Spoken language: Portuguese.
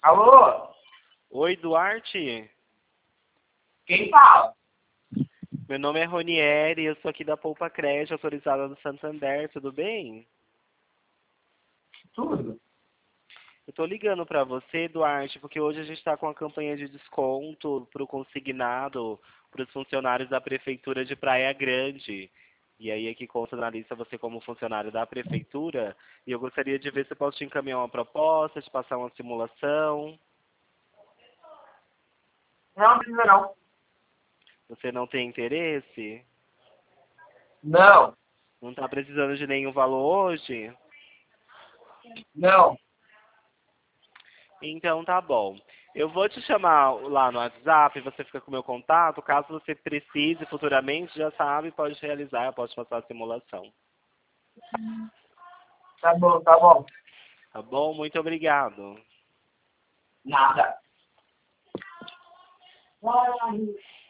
Alô? Oi, Duarte. Quem fala? Meu nome é Ronieri, eu sou aqui da Poupa Crédito, autorizada do Santander, tudo bem? Tudo. Eu tô ligando pra você, Duarte, porque hoje a gente tá com uma campanha de desconto pro consignado para os funcionários da Prefeitura de Praia Grande. E aí aqui consta na lista você como funcionário da Prefeitura, e eu gostaria de ver se eu posso te encaminhar uma proposta, te passar uma simulação. Não precisa não. Você não tem interesse? Não. Não tá precisando de nenhum valor hoje? Não. Então tá bom. Eu vou te chamar lá no WhatsApp, você fica com o meu contato. Caso você precise futuramente, já sabe, pode realizar, eu posso passar a simulação. Tá bom, tá bom. Tá bom? Muito obrigado. Nada. Ai,